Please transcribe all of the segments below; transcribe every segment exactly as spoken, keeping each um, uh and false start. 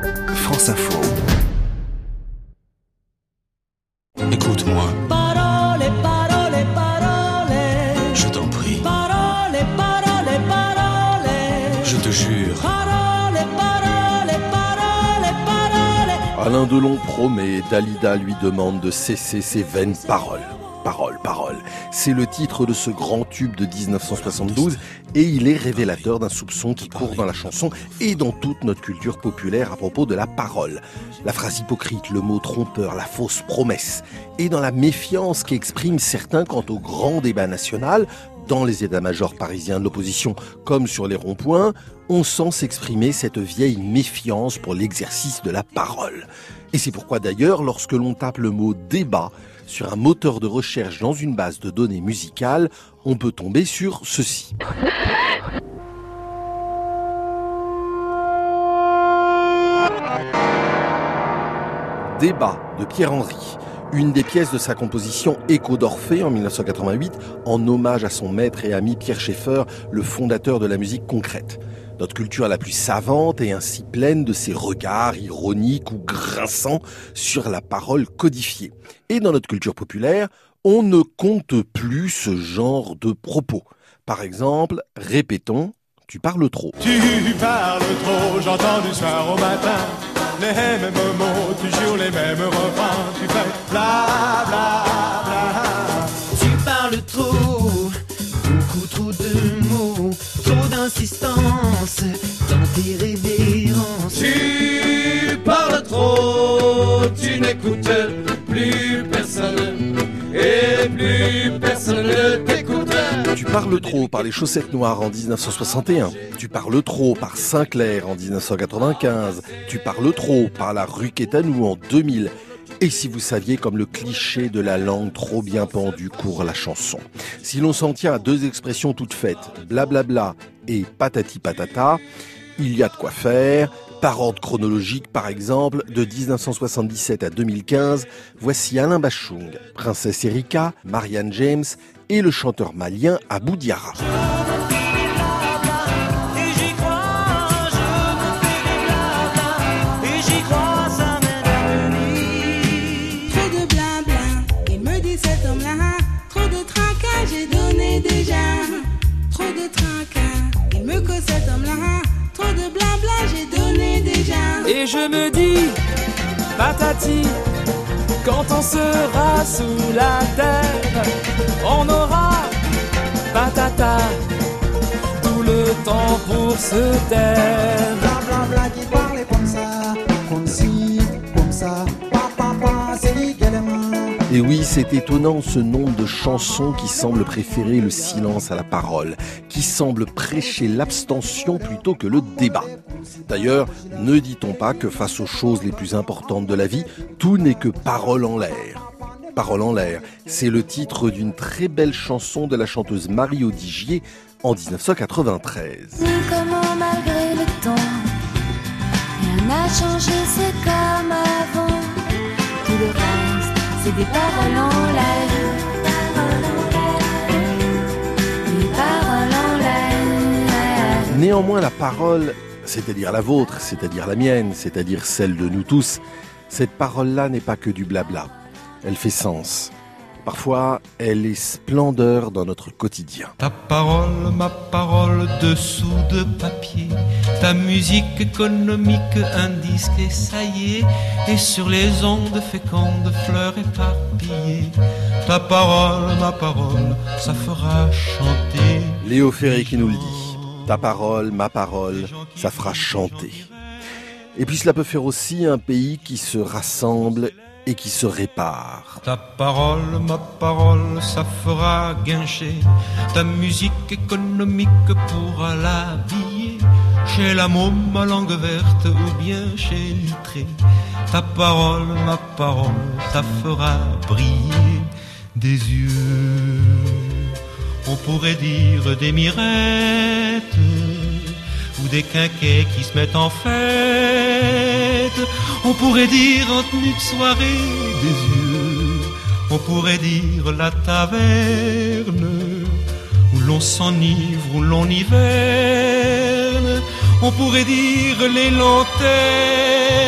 France Info. Écoute-moi. Parole, parole, parole. Je t'en prie. Parole, parole, parole. Je te jure. Parole, parole, parole, parole. Alain Delon promet, Dalida lui demande de cesser ses vaines paroles. Parole, parole. C'est le titre de ce grand tube de dix-neuf cent soixante-douze et il est révélateur d'un soupçon qui court dans la chanson et dans toute notre culture populaire à propos de la parole. La phrase hypocrite, le mot trompeur, la fausse promesse et dans la méfiance qu'expriment certains quant au grand débat national, dans les états-majors parisiens de l'opposition comme sur les ronds-points, on sent s'exprimer cette vieille méfiance pour l'exercice de la parole. Et c'est pourquoi d'ailleurs, lorsque l'on tape le mot « débat », sur un moteur de recherche dans une base de données musicales, on peut tomber sur ceci. Débat de Pierre Henry, une des pièces de sa composition Écho d'Orphée en dix-neuf cent quatre-vingt-huit, en hommage à son maître et ami Pierre Schaeffer, le fondateur de la musique concrète. Notre culture la plus savante est ainsi pleine de ces regards ironiques ou grinçants sur la parole codifiée. Et dans notre culture populaire, on ne compte plus ce genre de propos. Par exemple, répétons, tu parles trop. Tu parles trop, j'entends du soir au matin les mêmes mots, toujours les mêmes refrains. Tu fais bla bla bla. Tu parles trop, beaucoup trop de mots, trop d'insistance dans tes révérences. Tu parles trop, tu n'écoutes plus personne et plus personne ne t'écoute. Tu parles trop par les Chaussettes Noires en dix-neuf cent soixante et un. Tu parles trop par Sinclair en dix-neuf cent quatre-vingt-quinze. Tu parles trop par la rue Quétanou en deux mille. Et si vous saviez comme le cliché de la langue trop bien pendue court la chanson. Si l'on s'en tient à deux expressions toutes faites, blablabla et patati patata, il y a de quoi faire. Par ordre chronologique, par exemple, de dix-neuf cent soixante-dix-sept à deux mille quinze, voici Alain Bachung, Princesse Erika, Marianne James et le chanteur malien Abou Diarra. Et je me dis, patati, quand on sera sous la terre, on aura, patata, tout le temps pour se taire. Bla bla bla qui parlait comme ça, comme ci, comme ça, papa, papa, c'est également. Et oui, c'est étonnant ce nombre de chansons qui semblent préférer le silence à la parole, qui semblent prêcher l'abstention plutôt que le débat. D'ailleurs, ne dit-on pas que face aux choses les plus importantes de la vie, tout n'est que parole en l'air. Parole en l'air, c'est le titre d'une très belle chanson de la chanteuse Marie Audigier en dix-neuf cent quatre-vingt-treize. Comment malgré le temps, rien n'a changé, c'est comme avant. Tout le reste, c'est des paroles en l'air. Des paroles en l'air. Néanmoins, la parole, c'est-à-dire la vôtre, c'est-à-dire la mienne, c'est-à-dire celle de nous tous, cette parole-là n'est pas que du blabla. Elle fait sens. Parfois, elle est splendeur dans notre quotidien. Ta parole, ma parole, dessous de papier. Ta musique économique, un disque et ça y est. Et sur les ondes fécondes, fleurs éparpillées. Ta parole, ma parole, ça fera chanter. Léo Ferré qui nous le dit. Ta parole, ma parole, ça fera chanter. Et puis cela peut faire aussi un pays qui se rassemble et qui se répare. Ta parole, ma parole, ça fera guincher. Ta musique économique pourra l'habiller. Chez la môme à langue verte ou bien chez Littré. Ta parole, ma parole, ça fera briller des yeux. On pourrait dire des mirettes ou des quinquets qui se mettent en fête. On pourrait dire en tenue de soirée des yeux. On pourrait dire la taverne où l'on s'enivre, où l'on hiverne. On pourrait dire les lanternes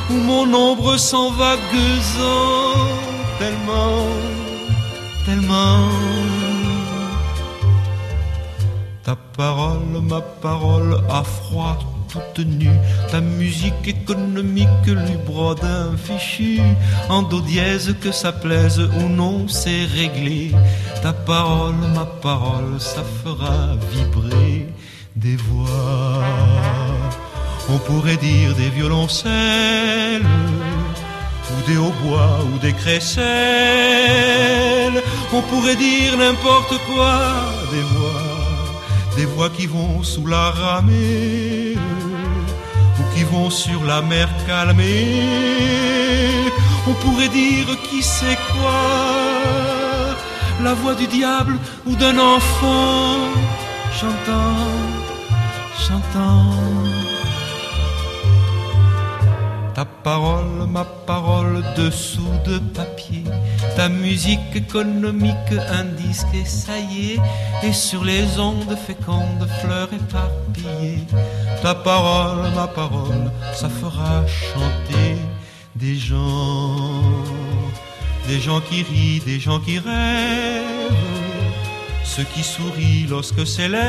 où mon ombre s'en va gueusant tellement, tellement. Ta parole, ma parole a froid toute nue, ta musique économique lui brode un fichu en do dièse, que ça plaise ou non c'est réglé. Ta parole, ma parole, ça fera vibrer des voix, on pourrait dire des violoncelles, ou des hautbois, ou des crécelles, on pourrait dire n'importe quoi, des voix, des voix qui vont sous la ramée, ou qui vont sur la mer calmée, on pourrait dire qui sait quoi, la voix du diable ou d'un enfant, chantant, chantant. Ta parole, ma parole, dessous de papier, ta musique économique, un disque et ça y est, et sur les ondes fécondes, fleurs éparpillées. Ta parole, ma parole, ça fera chanter des gens, des gens qui rient, des gens qui rêvent, ceux qui sourient lorsque s'élève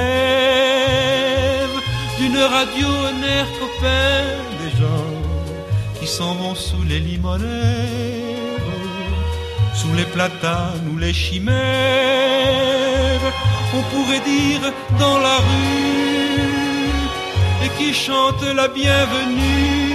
d'une radio un air copain, des gens qui s'en vont sous les limonères, sous les platanes ou les chimères, on pourrait dire dans la rue, et qui chantent la bienvenue